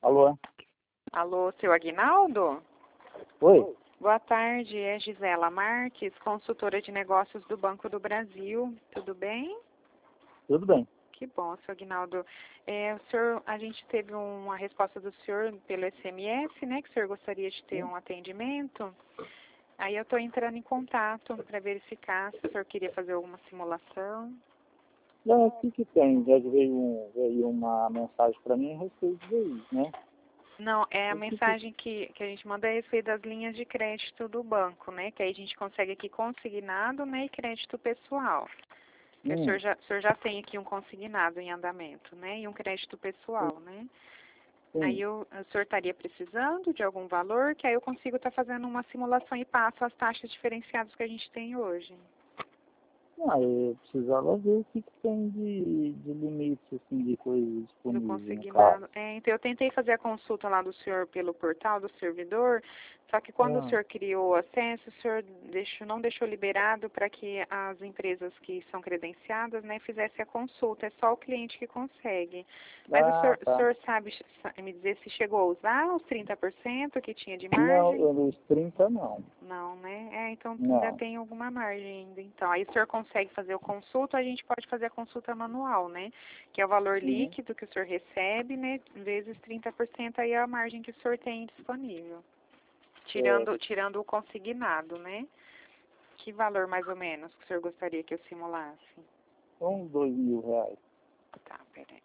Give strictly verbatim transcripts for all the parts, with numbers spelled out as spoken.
Alô? Alô, seu Aguinaldo? Oi? Boa tarde, é Gisela Marques, consultora de negócios do Banco do Brasil. Tudo bem? Tudo bem. Que bom, seu Aguinaldo. É, o senhor, a gente teve uma resposta do senhor pelo S M S, né, que o senhor gostaria de ter Sim. um atendimento. Aí eu estou entrando em contato para verificar se o senhor queria fazer alguma simulação. Já o que que tem? Já veio, um, veio uma mensagem para mim a respeito disso, né? Não, é a O que que- mensagem que, que a gente manda a respeito das linhas de crédito do banco, né? Que aí a gente consegue aqui consignado, né? E crédito pessoal. Que o, Hum, senhor já, o senhor já tem aqui um consignado em andamento, né? E um crédito pessoal, né? Aí sim. eu, o senhor estaria precisando de algum valor, que aí eu consigo estar fazendo uma simulação e passo as taxas diferenciadas que a gente tem hoje. Ah, eu precisava ver o que que tem de, de limite, assim, de coisas Do disponíveis no caso. consignado. É, então eu tentei fazer a consulta lá do senhor pelo portal do servidor, só que quando o Ah, senhor criou o acesso, o senhor deixou, não deixou liberado para que as empresas que são credenciadas, né, fizessem a consulta. É só o cliente que consegue. Mas o ah, senhor, o tá. senhor sabe sa- me dizer se chegou a usar os trinta por cento que tinha de Não, margem? eu nos trinta não. Não, né? É, então ainda Não. tem alguma margem ainda. Então, aí o senhor consegue fazer o consulta, a gente pode fazer a consulta manual, né? Que é o valor Uhum. líquido que o senhor recebe, né? Vezes trinta por cento aí é a margem que o senhor tem disponível. É, Tirando, tirando o consignado, né? Que valor mais ou menos que o senhor gostaria que eu simulasse? uns dois mil reais. Tá, peraí.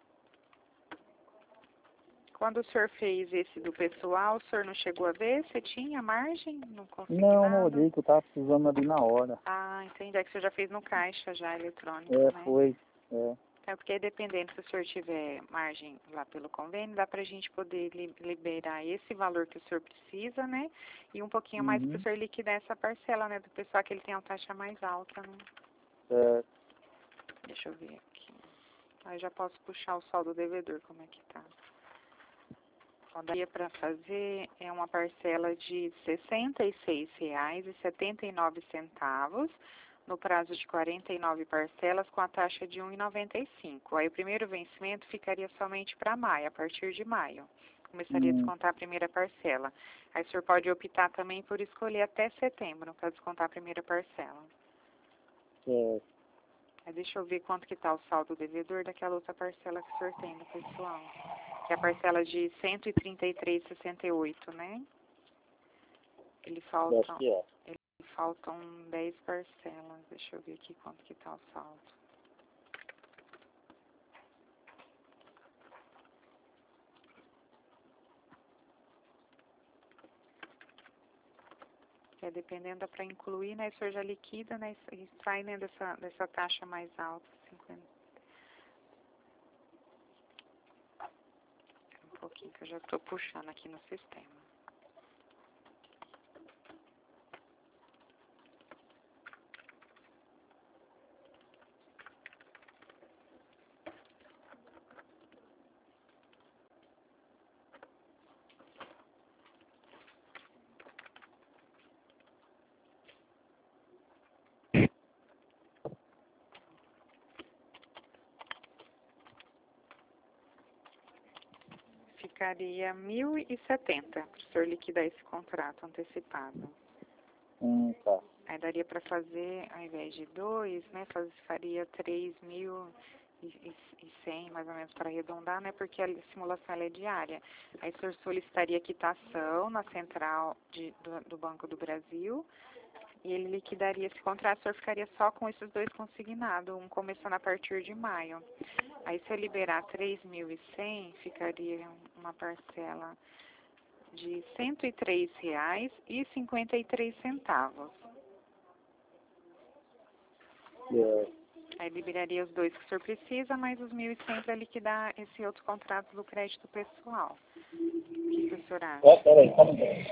Quando o senhor fez esse do pessoal, o senhor não chegou a ver se tinha margem no Não, não consignado? olhei que eu tava precisando ali na hora. Ah, entendi. É que o senhor já fez no caixa já eletrônico, É, né? foi. É. É porque dependendo se o senhor tiver margem lá pelo convênio, dá para a gente poder li liberar esse valor que o senhor precisa, né? E um pouquinho mais para o Uhum. senhor liquidar essa parcela, né? Do pessoal que ele tem uma taxa mais alta, né? É, Deixa eu ver aqui. Aí já posso puxar o saldo devedor, como é que tá. Ó, daria para fazer é uma parcela de sessenta e seis reais e setenta e nove centavos no prazo de quarenta e nove parcelas com a taxa de um real e noventa e cinco. Aí o primeiro vencimento ficaria somente para maio, a partir de maio. Começaria a hum, descontar a primeira parcela. Aí o senhor pode optar também por escolher até setembro para descontar a primeira parcela. é, Aí deixa eu ver quanto que está o saldo devedor daquela outra parcela que o senhor tem do pessoal. Que é a parcela de cento e trinta e três reais e sessenta e oito centavos, né? Ele eu acho falta, que é. ele faltam dez parcelas. Deixa eu ver aqui quanto que tá o saldo. É, dependendo, dá para incluir, né? O senhor já liquida, né? E sai, né, dessa, dessa taxa mais alta, cinquenta. Um pouquinho que eu já estou puxando aqui no sistema. Ficaria mil e setenta para o senhor liquidar esse contrato antecipado. Hum, tá. Aí daria para fazer, ao invés de dois, né, faz, faria três mil e cem, mais ou menos, para arredondar, né, porque a simulação ela é diária. Aí o senhor solicitaria quitação na central de, do, do Banco do Brasil e ele liquidaria esse contrato, o senhor ficaria só com esses dois consignados, um começando a partir de maio. Aí se eu liberar três mil e cem, ficaria uma parcela de cento e três reais e cinquenta e três centavos. É, Aí liberaria os dois que o senhor precisa, mais os mil e cem para liquidar esse outro contrato do crédito pessoal. O que, que o senhor acha? é, peraí, calma aí.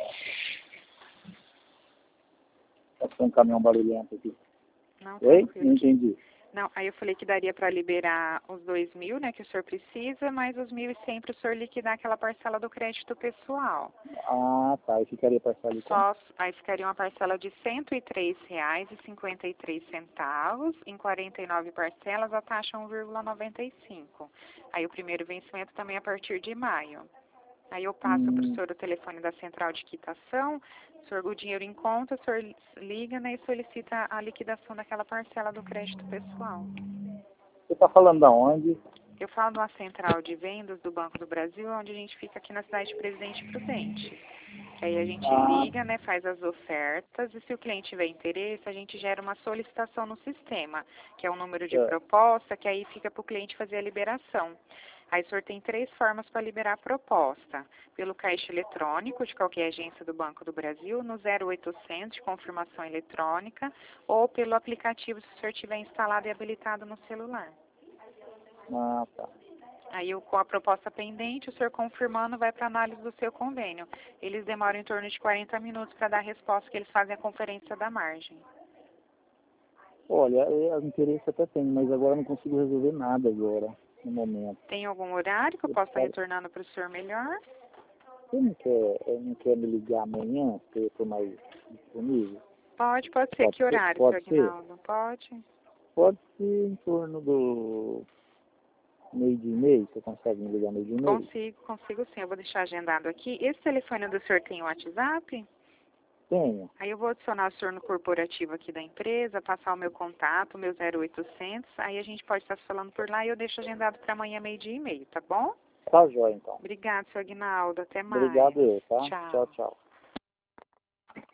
Passou um caminhão barulhento aqui. Não, Oi? tranquilo. Não Que... entendi. Não, aí eu falei que daria para liberar os dois mil, né, que o senhor precisa, mais os mil e cem para o senhor liquidar aquela parcela do crédito pessoal. Ah, tá. E ficaria parcela de quanto? Só, aí ficaria uma parcela de cento e três reais e cinquenta e três centavos, em quarenta e nove parcelas, a taxa um real e noventa e cinco. Aí o primeiro vencimento também a partir de maio. Aí eu passo para o Hum, senhor o telefone da central de quitação, o senhor o dinheiro em conta, o senhor liga, né, e solicita a liquidação daquela parcela do crédito pessoal. você está falando da onde? Eu falo de uma central de vendas do Banco do Brasil, onde a gente fica aqui na cidade de Presidente Prudente. Que aí a gente Ah, liga, né, faz as ofertas e se o cliente tiver interesse, a gente gera uma solicitação no sistema, que é o número de é. proposta, que aí fica para o cliente fazer a liberação. Aí o senhor tem três formas para liberar a proposta. Pelo caixa eletrônico de qualquer agência do Banco do Brasil, no zero oitocentos de confirmação eletrônica, ou pelo aplicativo se o senhor tiver instalado e habilitado no celular. Ah, tá. Aí, eu, com a proposta pendente, o senhor confirmando vai para análise do seu convênio. Eles demoram em torno de quarenta minutos para dar a resposta, que eles fazem a conferência da margem. Olha, é, o interesse até tem, mas agora eu não consigo resolver nada agora, no momento. Tem algum horário que eu Eu possa estar falo, retornando para o senhor melhor? você não quer, eh, não quer me ligar amanhã, se eu estou mais disponível? Pode, pode ser. Pode Que ser? horário, senhor Pode ser? Aguinaldo? Pode? Pode ser em torno do meio de e meio, você consegue me ligar meio de e meio? Consigo, consigo sim. Eu vou deixar agendado aqui. Esse telefone do senhor tem o WhatsApp? Tenho. Aí eu vou adicionar o senhor no corporativo aqui da empresa, passar o meu contato, o meu zero oitocentos. Aí a gente pode estar se falando por lá e eu deixo agendado para amanhã meio-dia e meio, tá bom? Tá jóia, então. Obrigada, senhor Aguinaldo. Até mais. Obrigado eu, tá? Tchau, Tchau. tchau.